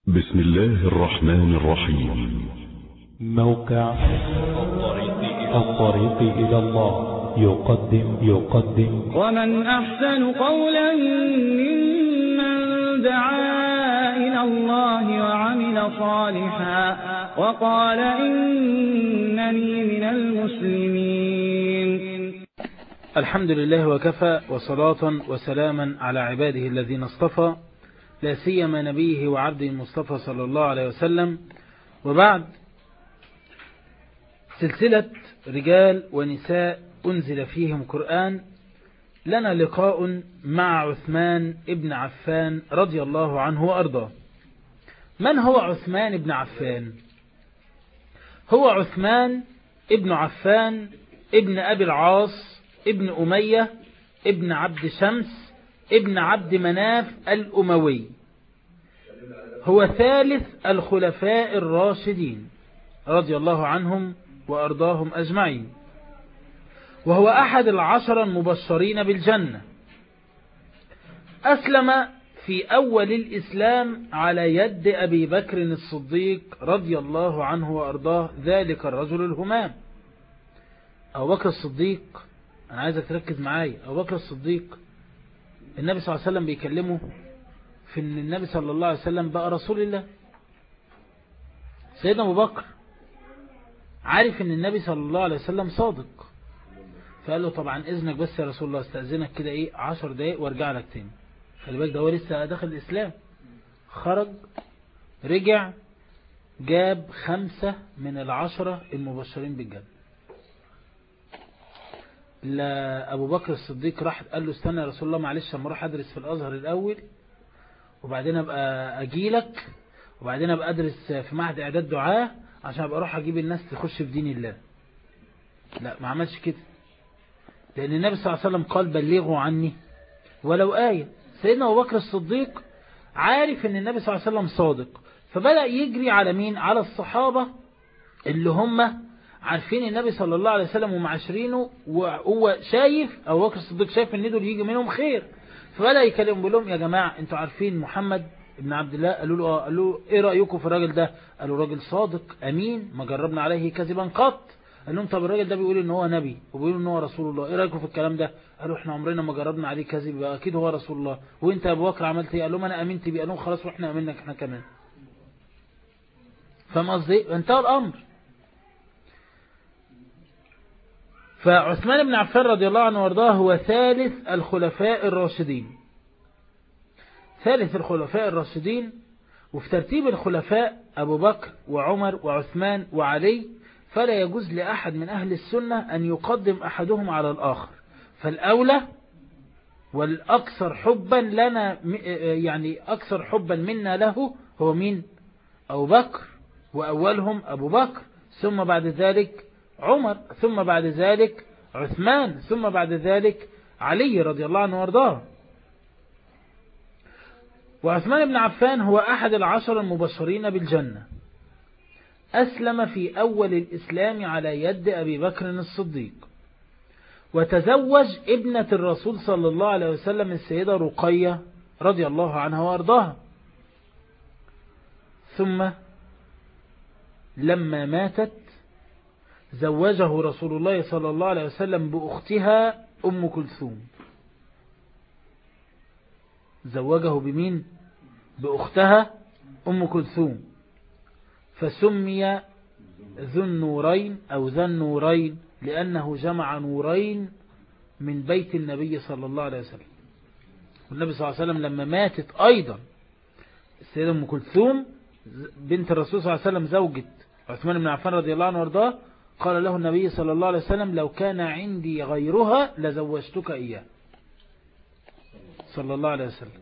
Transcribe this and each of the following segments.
بسم الله الرحمن الرحيم. موقع الطريق إلى الله يقدم ومن أحسن قولا ممن دعا إلى الله وعمل صالحا وقال إنني من المسلمين. الحمد لله وكفى، وصلاة وسلاما على عباده الذين اصطفى، لا سيما نبيه وعبده المصطفى صلى الله عليه وسلم. وبعد، سلسلة رجال ونساء أنزل فيهم قرآن، لنا لقاء مع عثمان ابن عفان رضي الله عنه وأرضاه. من هو عثمان ابن عفان؟ هو عثمان ابن عفان ابن أبي العاص ابن أمية ابن عبد شمس ابن عبد مناف الأموي. هو ثالث الخلفاء الراشدين رضي الله عنهم وأرضاهم أجمعين، وهو أحد العشر المبشرين بالجنة. أسلم في أول الإسلام على يد أبي بكر الصديق رضي الله عنه وأرضاه، ذلك الرجل الهمام. أبو بكر الصديق، أنا عايزك تركز معايا. أبو بكر الصديق النبي صلى الله عليه وسلم بيكلمه في أن النبي صلى الله عليه وسلم بقى رسول الله. سيدنا أبو بكر عارف أن النبي صلى الله عليه وسلم صادق، فقال له طبعا إذنك بس يا رسول الله، استأذنك كده 10 دقايق وارجع لك تاني. خلي بالك، ده هو لسه داخل الإسلام. خرج، رجع، جاب 5 من ال10 المبشرين بالجنة. أبو بكر الصديق راح قال له استنى يا رسول الله، معلش اما اروح أدرس في الأزهر الأول، وبعدين أبقى أجيلك، وبعدين أبقى أدرس في معهد إعداد دعاة عشان أبقى أروح أجيب الناس تخش في دين الله. لا، ما عملش كده، لأن النبي صلى الله عليه وسلم قال بلغوا عني ولو آية. سيدنا أبو بكر الصديق عارف أن النبي صلى الله عليه وسلم صادق، فبدأ يجري على مين؟ على الصحابة اللي هم عارفين النبي صلى الله عليه وسلم ومعاشرينه، وهو شايف أبو بكر الصديق شايف ان دول يجي منهم خير. فبدأ يكلمهم بيقول لهم يا جماعة، انتوا عارفين محمد ابن عبد الله؟ قالوا له قال له ايه رأيكم في الراجل ده؟ قالوا راجل صادق امين ما جربنا عليه كذبا قط. قال لهم طب الراجل ده بيقول ان هو نبي وبيقول ان هو رسول الله، ايه رأيكم في الكلام ده؟ قالوا احنا عمرنا ما جربنا عليه كذب، اكيد هو رسول الله. وانت يا ابو بكر عملت ايه؟ قال لهم انا امنت بيه. قال لهم خلاص واحنا امنك احنا كمان. فاهم قصدي؟ انتهى الامر. فعثمان بن عفان رضي الله عنه وارضاه هو ثالث الخلفاء الراشدين. ثالث الخلفاء الراشدين، وفي ترتيب الخلفاء أبو بكر وعمر وعثمان وعلي، فلا يجوز لأحد من أهل السنة أن يقدم أحدهم على الآخر. فالأولى والأكثر حبا لنا، يعني أكثر حبا منا له، هو مين؟ أبو بكر، وأولهم أبو بكر، ثم بعد ذلك عمر، ثم بعد ذلك عثمان، ثم بعد ذلك علي رضي الله عنه وارضاه. وعثمان بن عفان هو أحد العشر المبشرين بالجنة. أسلم في أول الإسلام على يد أبي بكر الصديق، وتزوج ابنة الرسول صلى الله عليه وسلم السيدة رقية رضي الله عنها وارضاها. ثم لما ماتت زوجه رسول الله صلى الله عليه وسلم بأختها أم كلثوم. زوجه بمين؟ بأختها أم كلثوم، فسمي ذو النورين أو ذا النورين لأنه جمع نورين من بيت النبي صلى الله عليه وسلم. والنبي صلى الله عليه وسلم لما ماتت أيضا السيدة أم كلثوم بنت الرسول صلى الله عليه وسلم زوجة عثمان بن عفان رضي الله عنه وارضاه، قال له النبي صلى الله عليه وسلم لو كان عندي غيرها لزوجتك إياه صلى الله عليه وسلم.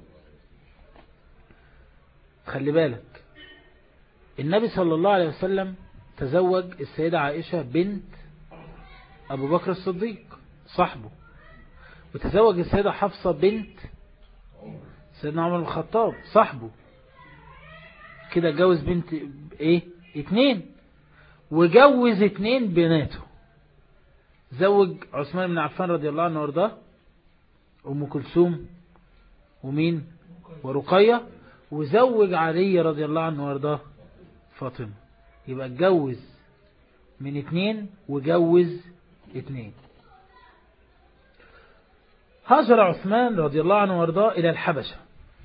خلي بالك، النبي صلى الله عليه وسلم تزوج السيدة عائشة بنت أبو بكر الصديق صاحبه، وتزوج السيدة حفصة بنت سيدنا عمر بن الخطاب صاحبه. كده جوز بنت 2، وجوز 2 بناته. زوج عثمان بن عفان رضي الله عنه وارضاه أم كلثوم ومين؟ ورقية، وزوج علي رضي الله عنه وارضاه فاطمة. يبقى اتجوز من 2 وجوز 2. هاجر عثمان رضي الله عنه وارضاه إلى الحبشة،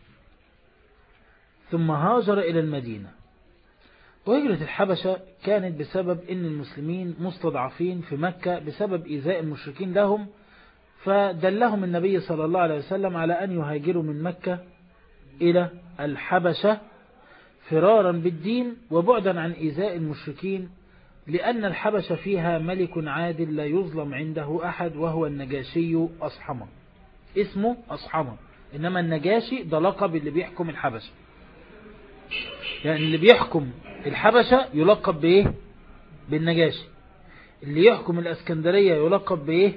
ثم هاجر إلى المدينة. وهجرة الحبشة كانت بسبب أن المسلمين مستضعفين في مكة بسبب إيذاء المشركين لهم، فدلهم النبي صلى الله عليه وسلم على أن يهاجروا من مكة إلى الحبشة فرارا بالدين وبعدا عن إيذاء المشركين، لأن الحبشة فيها ملك عادل لا يظلم عنده أحد، وهو النجاشي أصحمة. اسمه أصحمة، إنما النجاشي ده لقب اللي بيحكم الحبشة. يعني اللي بيحكم الحبشة يلقب بإيه؟ بالنجاشي. اللي يحكم الأسكندرية يلقب بإيه؟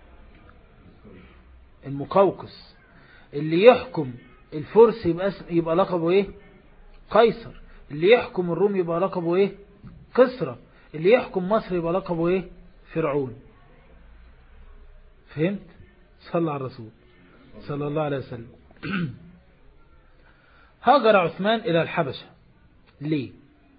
المقوقس. اللي يحكم الفرس يبقى لقبه إيه؟ قيصر. اللي يحكم الروم يبقى لقبه إيه؟ كسرى. اللي يحكم مصر يبقى لقبه إيه؟ فرعون. فهمت؟ صلى على الرسول صلى الله عليه وسلم. هاجر عثمان إلى الحبشة. ليه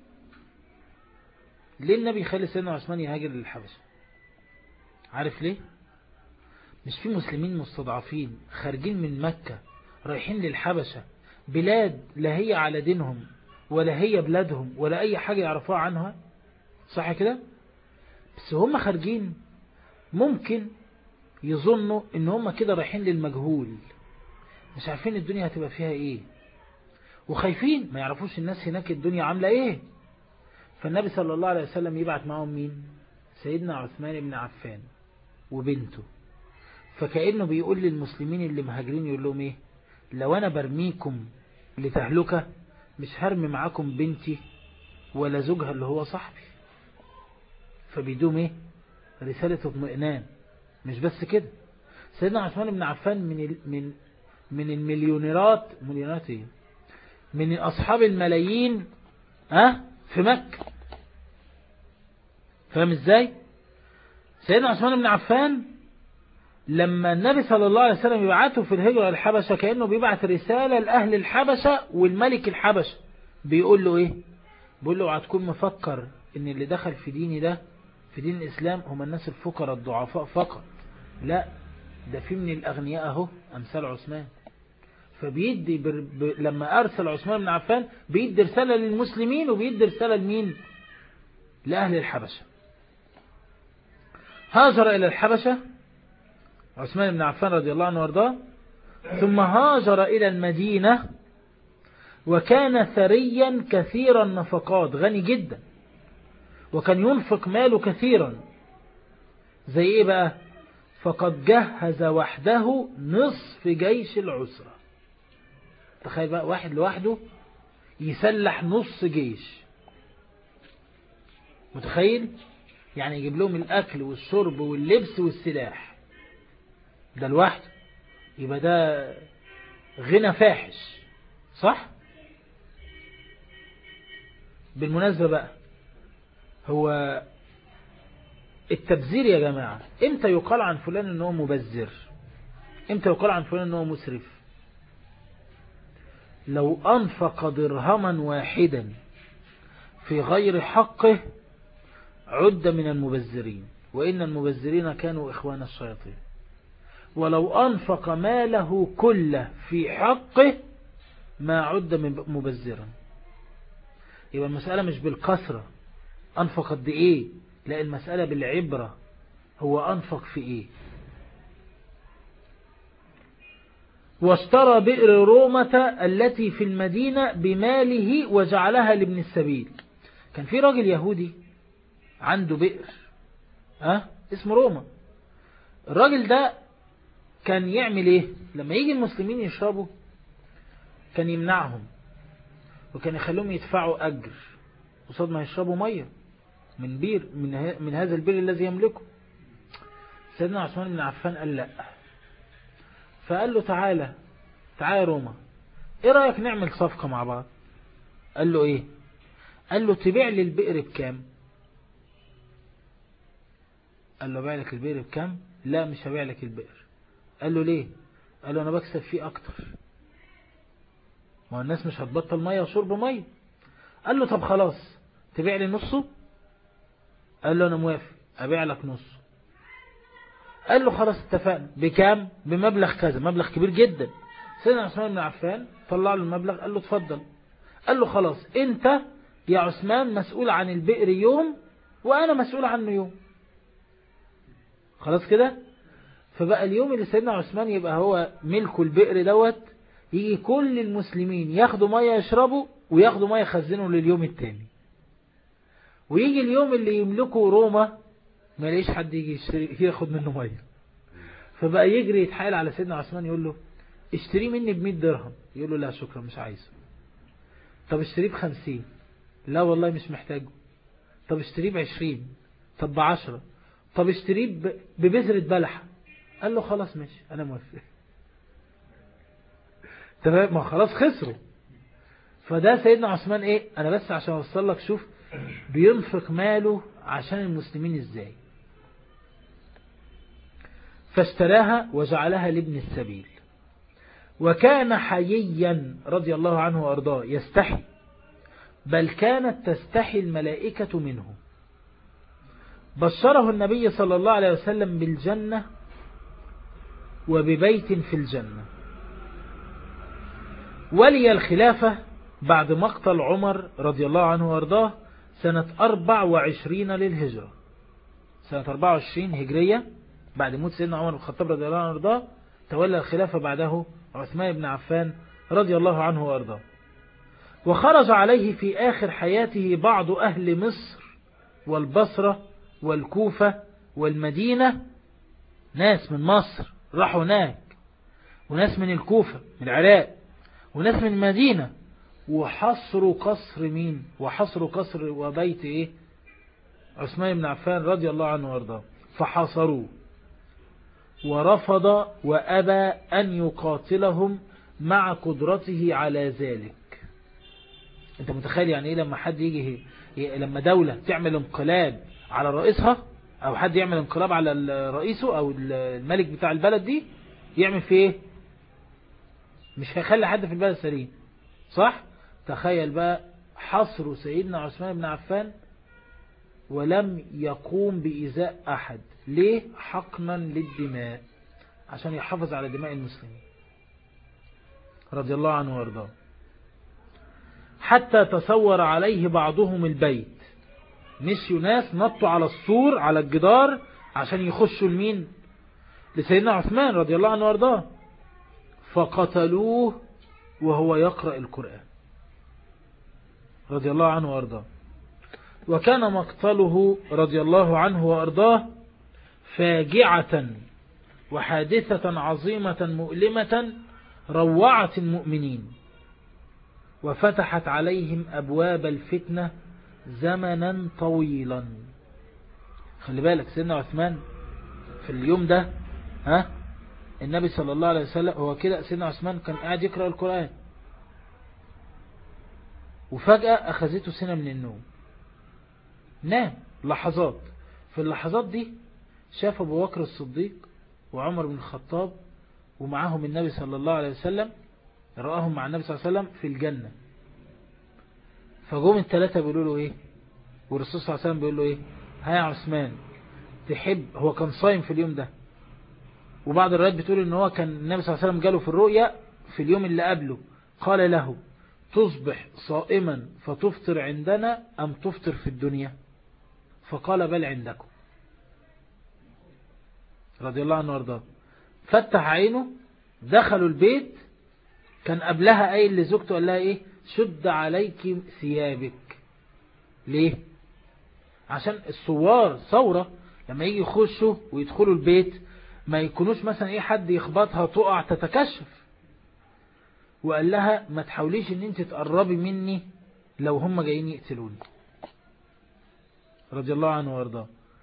النبي خلى سيدنا عثمان يهاجر للحبشة؟ عارف ليه؟ مش في مسلمين مستضعفين خارجين من مكة رايحين للحبشة، بلاد لا هي على دينهم ولا هي بلادهم ولا أي حاجة يعرفوها عنها، صح كده؟ بس هم خارجين ممكن يظنوا ان هم كده رايحين للمجهول، مش عارفين الدنيا هتبقى فيها ايه، وخايفين ما يعرفوش الناس هناك الدنيا عاملة ايه. فالنبي صلى الله عليه وسلم يبعت معهم مين؟ سيدنا عثمان بن عفان وبنته. فكأنه بيقول للمسلمين اللي مهاجرين يقول لهم ايه؟ لو انا برميكم لتهلكة مش هرمي معاكم بنتي ولا زوجها اللي هو صاحبي. فبيدوم ايه؟ رسالة اطمئنان. مش بس كده، سيدنا عثمان بن عفان من المليونيرات، مليونات ايه؟ من أصحاب الملايين في مكة. فاهم ازاي؟ سيدنا عثمان بن عفان لما النبي صلى الله عليه وسلم يبعثه في الهجرة للحبشة كأنه بيبعث رسالة لأهل الحبشة والملك الحبشة، بيقول له ايه؟ بيقول له اوعى تكون مفكر ان اللي دخل في ديني ده في دين الإسلام هم الناس الفقراء الضعفاء فقط، لا، ده في من الأغنياء اهو أمثال عثمان. فبيدي لما أرسل عثمان بن عفان بيدي رسالة للمسلمين وبيدي رسالة لمين؟ لأهل الحبشة. هاجر إلى الحبشة عثمان بن عفان رضي الله عنه وارضاه، ثم هاجر إلى المدينة، وكان ثريا كثير النفقات، غني جدا، وكان ينفق ماله كثيرا. زي ايه بقى؟ فقد جهز وحده نصف جيش العسرة. تخيل بقى واحد لوحده يسلح نص جيش. متخيل؟ يعني يجيب لهم الأكل والشرب واللبس والسلاح، ده لوحده. يبقى ده غنى فاحش، صح؟ بالمناسبة بقى، هو التبذير يا جماعة امتى يقال عن فلان انه مبذر؟ امتى يقال عن فلان انه مسرف؟ لو أنفق درهما واحدا في غير حقه عد من المبذرين، وإن المبذرين كانوا إخوان الشياطين. ولو أنفق ماله كله في حقه ما عد من مبذرا. يبقى المسألة مش بالكثرة أنفق قد إيه، لا، المسألة بالعبرة، هو أنفق في إيه. واشترى بئر رومة التي في المدينة بماله وجعلها لابن السبيل. كان في راجل يهودي عنده بئر اسمه رومة. الراجل ده كان يعمل ايه؟ لما يجي المسلمين يشربوا كان يمنعهم، وكان يخليهم يدفعوا أجر قصاد ما يشربوا مية من بير من هذا البئر الذي يملكه. سيدنا عثمان بن عفان قال لا، فقال له تعالى يا روما، ايه رأيك نعمل صفقة مع بعض؟ قال له ايه؟ قال له تبيع لي البئر بكام؟ قال له بيع لك البئر بكام؟ لا، مش هبيع لك البئر. قال له ليه؟ قال له انا بكسب فيه اكتر. ما الناس مش هتبطل مية وشرب مية. قال له طب خلاص تبيع لي نصه؟ قال له أنا موافق أبيع لك نصه. قال له خلاص اتفقنا. بكام؟ بمبلغ كذا، مبلغ كبير جدا. سيدنا عثمان بن عفان طلع له المبلغ، قال له اتفضل. قال له خلاص انت يا عثمان مسؤول عن البئر يوم وأنا مسؤول عنه يوم. خلاص كده. فبقى اليوم اللي سيدنا عثمان يبقى هو ملك البئر دوت، يجي كل المسلمين ياخدوا مية يشربوا وياخدوا مية يخزنوا لليوم التاني. ويجي اليوم اللي يملكوا روما ما ليش حد يجي ياخد منه مية. فبقى يجري يتحايل على سيدنا عثمان يقول له اشتري مني ب100 درهم. يقول له لا شكرا مش عايزه. طب اشتريه ب50. لا والله مش محتاجه. طب اشتريه ب20. طب ب10. طب اشتريه ببذرة بلحة. قال له خلاص ماشي انا موافق. تمام. ما خلاص خسروا. فده سيدنا عثمان ايه، انا بس عشان اوصل لك شوف بينفق ماله عشان المسلمين ازاي. فاشتراها وجعلها لابن السبيل. وكان حييا رضي الله عنه وارضاه يستحي، بل كانت تستحي الملائكة منه. بشره النبي صلى الله عليه وسلم بالجنة وببيت في الجنة. ولي الخلافة بعد مقتل عمر رضي الله عنه وارضاه سنة 24 للهجرة. سنة 24 هجرية بعد موت سيدنا عمر بن الخطاب رضي الله عنه وارضاه، تولى الخلافة بعده عثمان بن عفان رضي الله عنه وارضاه. وخرج عليه في آخر حياته بعض أهل مصر والبصرة والكوفة والمدينة. ناس من مصر راحوا هناك، وناس من الكوفة من العراق، وناس من المدينة، وحصروا قصر مين؟ وحصروا قصر وبيت ايه؟ عثمان بن عفان رضي الله عنه وارضاه. فحاصروه ورفض وأبى أن يقاتلهم مع قدرته على ذلك. انت متخيل يعني ايه لما حد يجي لما دولة تعمل انقلاب على رئيسها، او حد يعمل انقلاب على رئيسه او الملك بتاع البلد دي، يعمل فيه ايه؟ مش هيخلي حد في البلد سليم، صح؟ تخيل بقى حصر سيدنا عثمان بن عفان ولم يقوم بإيذاء أحد. ليه؟ حقنا للدماء، عشان يحافظ على دماء المسلمين رضي الله عنه وارضاه. حتى تصور عليه بعضهم البيت. مشيوا ناس نطوا على السور على الجدار عشان يخشوا لمين؟ لسيدنا عثمان رضي الله عنه وارضاه. فقتلوه وهو يقرأ القرآن رضي الله عنه وارضاه. وكان مقتله رضي الله عنه وارضاه فاجعة وحادثة عظيمة مؤلمة روعت المؤمنين، وفتحت عليهم أبواب الفتنة زمنا طويلا. خلي بالك سيدنا عثمان في اليوم ده النبي صلى الله عليه وسلم هو كده، سيدنا عثمان كان قاعد يقرأ القرآن، وفجأة أخذته سنة من النوم، نام لحظات. في اللحظات دي شاف أبو بكر الصديق وعمر بن الخطاب ومعهم النبي صلى الله عليه وسلم، رآهم مع النبي صلى الله عليه وسلم في الجنة. فجوم الثلاثة بيقولوا له ايه، والرسول صلى الله عليه وسلم بيقول له ايه، ها يا عثمان تحب، هو كان صايم في اليوم ده، وبعض الروايات بتقول ان هو كان النبي صلى الله عليه وسلم جاله في الرؤيا في اليوم اللي قبله، قال له تصبح صائما فتفطر عندنا أم تفطر في الدنيا؟ فقال بل عندكم رضي الله عنه وارضاه. فتح عينه، دخلوا البيت، كان قبلها قايل لزوجته قال لها ايه، شد عليك ثيابك. ليه؟ عشان الثوار ثورة لما يجي يخشوا ويدخلوا البيت ما يكونوش مثلا ايه حد يخبطها تقع تتكشف. وقال لها ما تحاوليش ان انت تقربي مني لو هم جايين يقتلوني رضي الله عنه وارضاه.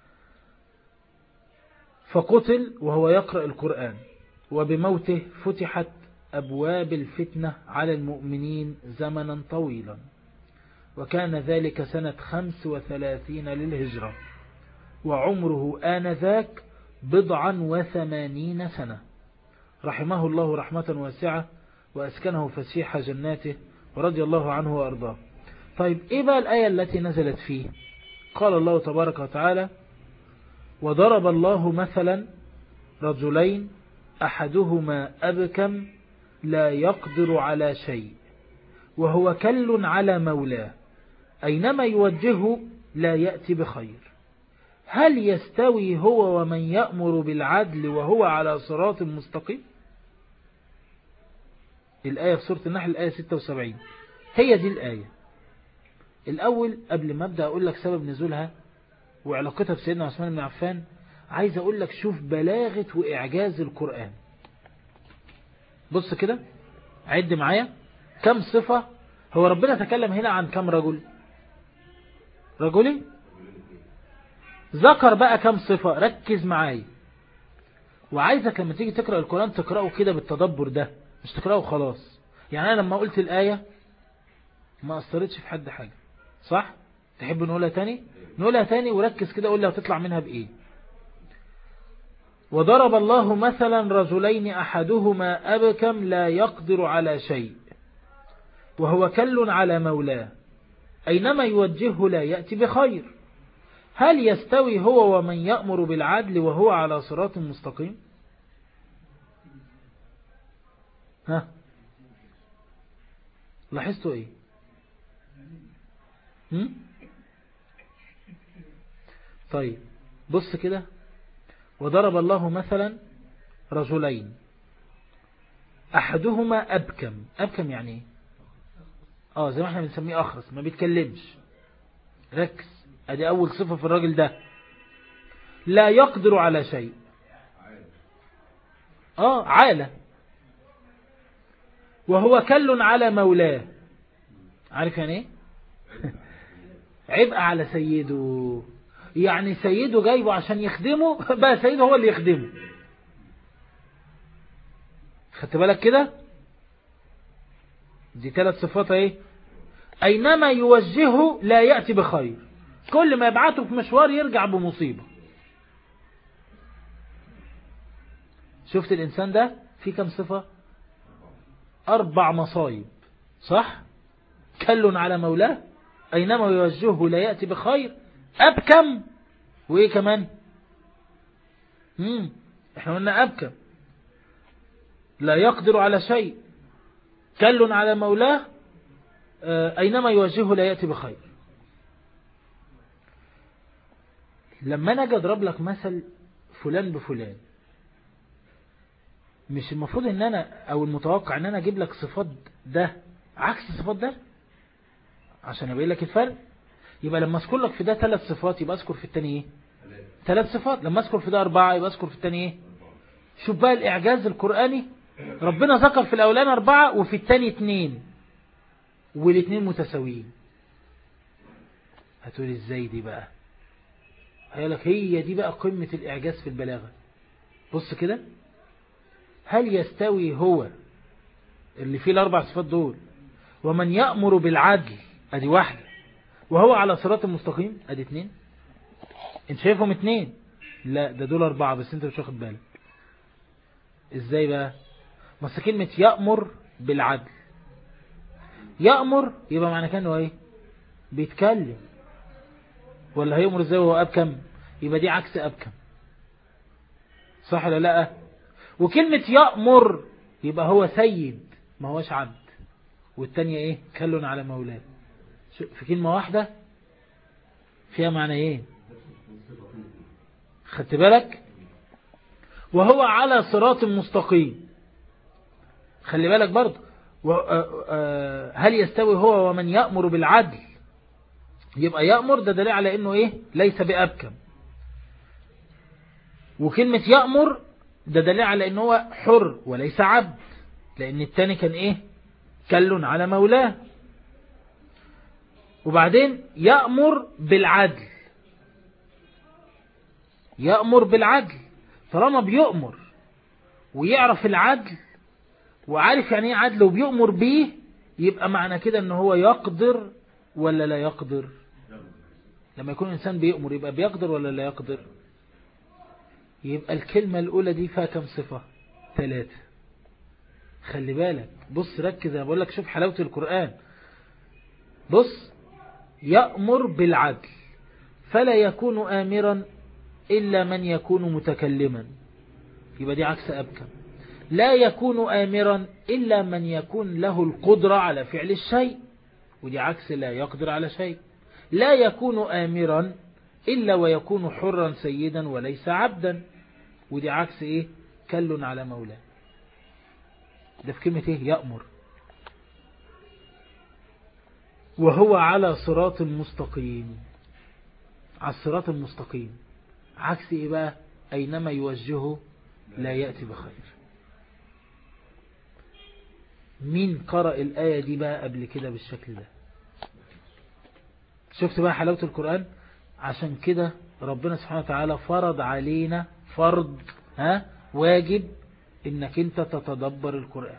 فقتل وهو يقرأ القرآن، وبموته فتحت أبواب الفتنة على المؤمنين زمنا طويلا. وكان ذلك سنة 35 للهجرة، وعمره آنذاك 89 سنة، رحمه الله رحمة واسعة وأسكنه فسيح جناته ورضي الله عنه وأرضاه. طيب إيه بقى الآية التي نزلت فيه؟ قال الله تبارك وتعالى: وضرب الله مثلا رجلين أحدهما أبكم لا يقدر على شيء وهو كل على مولاه أينما يوجهه لا يأتي بخير هل يستوي هو ومن يأمر بالعدل وهو على صراط مستقيم؟ الآية في سورة النحل الآية 76 هي دي الآية. الأول قبل ما أبدأ أقول لك سبب نزولها وعلاقتها بسيدنا عثمان بن عفان، عايز أقول لك شوف بلاغة وإعجاز القرآن. بص كده، عد معايا كم صفة. هو ربنا تكلم هنا عن كم رجل؟ رجلين. ذكر بقى كم صفة؟ ركز معايا، وعايزك لما تيجي تقرأ القرآن تقرأه كده بالتدبر ده، مش تقرأه خلاص. يعني أنا لما قلت الآية ما أثرتش في حد حاجة، صح؟ تحب نقولها تاني؟ نقولها تاني وركز كده، قول لي هتطلع منها بإيه. وضرب الله مثلا رجلين أحدهما أبكم لا يقدر على شيء وهو كل على مولاه أينما يوجهه لا يأتي بخير هل يستوي هو ومن يأمر بالعدل وهو على صراط مستقيم؟ ها، لاحظتوا ايه؟ طيب بص كده، وضرب الله مثلا رجلين أحدهما أبكم. أبكم يعني ايه؟ زي ما احنا بنسميه أخرس، ما بيتكلمش. ركز، ادي أول صفة في الراجل ده، لا يقدر على شيء. عالة. وهو كل على مولاه. عارف يعني ايه؟ عبء على سيده، يعني سيده جايبه عشان يخدمه، بقى سيده هو اللي يخدمه. خدت بالك كده؟ دي 3 صفات ايه؟ اينما يوجهه لا يأتي بخير، كل ما يبعته في مشوار يرجع بمصيبة. شفت الإنسان ده في كم صفة؟ 4 مصايب، صح؟ كل على مولاه أينما يوجهه لا يأتي بخير، أبكم، وإيه كمان؟ إحنا قلنا أبكم، لا يقدر على شيء، كل على مولاه أينما يوجهه لا يأتي بخير. لما أنا أجي أضرب لك مثل فلان بفلان، مش المفروض ان انا او المتوقع ان انا اجيب لك صفات ده عكس صفات ده عشان ابين لك الفرق؟ يبقى لما اذكر لك في ده 3 صفات يبقى اذكر في الثاني ايه؟ 3 صفات. لما اذكر في ده 4 يبقى اذكر في الثاني ايه؟ شوف بقى الاعجاز القرآني، ربنا ذكر في الاولاني 4 وفي الثاني 2 والاثنين متساويين. هتقول ازاي دي بقى؟ هقول لك هي دي بقى قمة الاعجاز في البلاغة. بص كده، هل يستوي هو اللي فيه 4 صفات دول ومن يأمر بالعدل، ادي 1، وهو على صراط المستقيم، ادي 2؟ انت شايفهم 2؟ لا، ده دول 4 بس انت مش واخد بالك. ازاي بقى؟ بس كلمة يأمر بالعدل، يأمر يبقى معنى كانه ايه؟ بيتكلم. ولا هيأمر ازاي وهو أبكم؟ يبقى دي عكس أبكم، صح ولا لا؟ وكلمة يأمر يبقى هو سيد ما هوش عبد، والتانية ايه؟ كل على مولاه. في كلمة واحدة فيها معنى ايه؟ خدت بالك؟ وهو على صراط مستقيم. خلي بالك برضه، هل يستوي هو ومن يأمر بالعدل؟ يبقى يأمر ده دليل على انه ايه؟ ليس بأبكم. وكلمة يأمر ده دليل على انه هو حر وليس عبد، لان التاني كان ايه؟ كل على مولاه. وبعدين يأمر بالعدل، يأمر بالعدل. طالما بيأمر ويعرف العدل وعارف يعني ايه عدل وبيأمر بيه، يبقى معنى كده ان هو يقدر ولا لا يقدر؟ لما يكون انسان بيأمر يبقى بيقدر ولا لا يقدر؟ يبقى الكلمة الأولى دي فيها كم صفة؟ 3. خلي بالك، بص ركز، أنا بقول لك شوف حلاوة القرآن. بص، يأمر بالعدل فلا يكون آمرا إلا من يكون متكلما، يبقى دي عكس أبكم. لا يكون آمرا إلا من يكون له القدرة على فعل الشيء، ودي عكس لا يقدر على شيء. لا يكون آمرا إلا ويكون حرا سيدا وليس عبدا، ودي عكس إيه؟ كل على مولاه. ده في كلمة إيه؟ يأمر. وهو على صراط مستقيم، على الصراط المستقيم، عكس إيه بقى؟ أينما يوجهه لا يأتي بخير. مين قرأ الآية دي بقى قبل كده بالشكل ده؟ شفت بقى حلاوة القرآن؟ عشان كده ربنا سبحانه وتعالى فرض علينا فرض واجب انك انت تتدبر القرآن.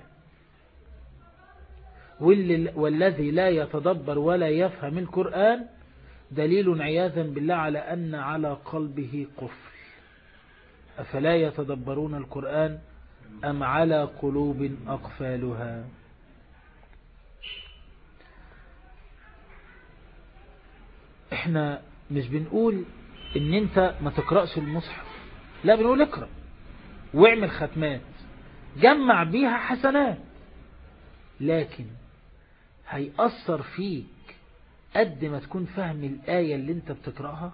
والذي لا يتدبر ولا يفهم القرآن دليل عياذا بالله على أن على قلبه قفل. أفلا يتدبرون القرآن أم على قلوب أقفالها. احنا مش بنقول ان انت ما تقرأش المصحف، لا، بنقول اقرأ واعمل ختمات جمع بيها حسنات، لكن هيأثر فيك قد ما تكون فاهم الآية اللي انت بتقرأها.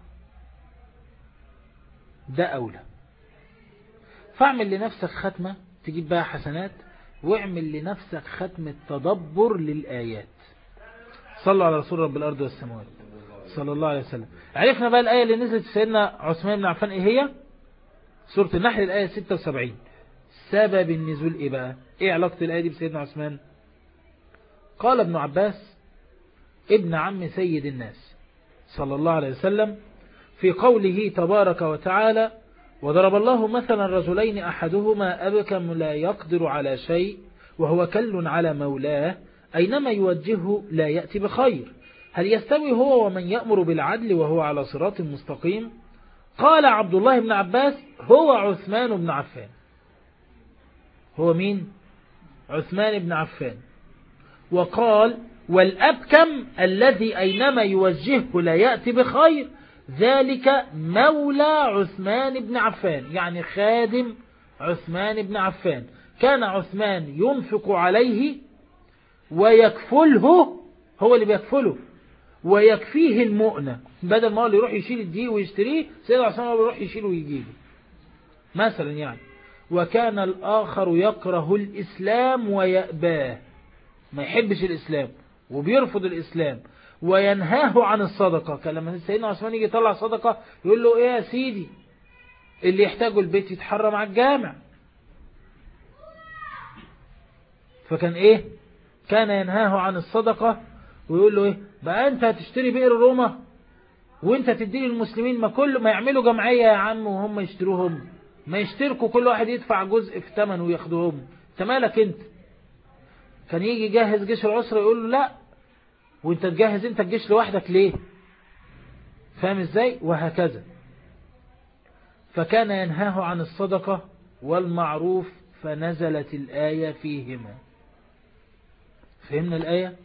ده أولى. فاعمل لنفسك ختمة تجيب بها حسنات، واعمل لنفسك ختمة تدبر للآيات. صلوا على رسول رب الأرض والسماوات صلى الله عليه وسلم. عرفنا بقى الآية اللي نزلت سيدنا عثمان بن عفان ايه هي؟ سورة النحل الآية 76. سبب النزول ايه بقى؟ ايه علاقة الآية دي بسيدنا عثمان؟ قال ابن عباس ابن عم سيد الناس صلى الله عليه وسلم في قوله تبارك وتعالى: وضرب الله مثلا رجلين أحدهما أبكم لا يقدر على شيء وهو كل على مولاه أينما يوجهه لا يأتي بخير، هل يستوي هو ومن يأمر بالعدل وهو على صراط مستقيم؟ قال عبد الله بن عباس: هو عثمان بن عفان. هو مين؟ عثمان بن عفان. وقال: والأبكم الذي أينما يوجهه لا يأتي بخير ذلك مولى عثمان بن عفان، يعني خادم عثمان بن عفان. كان عثمان ينفق عليه ويكفله، هو اللي بيكفله ويكفيه المؤنة، بدل ما هو اللي يروح يشيل الدقيق ويشتريه، سيدنا عثمان هو يروح يشيله ويجيبه مثلا يعني. وكان الآخر يكره الإسلام ويأباه، ما يحبش الإسلام وبيرفض الإسلام وينهاه عن الصدقة. كان لما سيدنا عثمان يجي يطلع صدقة يقول له: ايه يا سيدي، اللي يحتاجه البيت يتحرم على الجامع. فكان ايه؟ كان ينهاه عن الصدقة ويقول له: ايه بقى انت هتشتري بئر روما وانت تدي للمسلمين؟ ما كله ما يعملوا جمعية يا عم وهم يشتروهم، ما يشتركوا كل واحد يدفع جزء في ثمن وياخدوهم، انت مالك انت؟ كان يجي يجهز جيش العسرة يقول له: لا، وانت تجهز انت الجيش لوحدك ليه؟ فاهم ازاي؟ وهكذا. فكان ينهاه عن الصدقة والمعروف فنزلت الآية فيهما. فهمنا الآية؟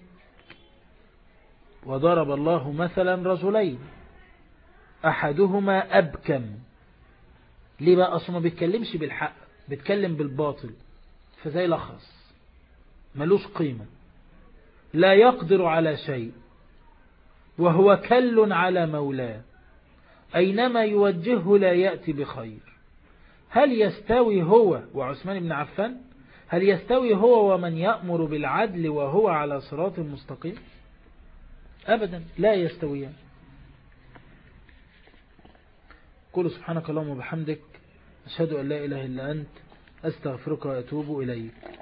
وضرب الله مثلا رجلين أحدهما أبكم. ليه بقى؟ أصلا ما بيتكلمش بالحق، بيتكلم بالباطل، فزي لخص ملوش قيمة. لا يقدر على شيء وهو كل على مولاه أينما يوجهه لا يأتي بخير، هل يستوي هو وعثمان بن عفان؟ هل يستوي هو ومن يأمر بالعدل وهو على صراط مستقيم؟ أبدا لا يستويان. قل سبحانك اللهم وبحمدك أشهد أن لا إله إلا أنت أستغفرك وأتوب إليك.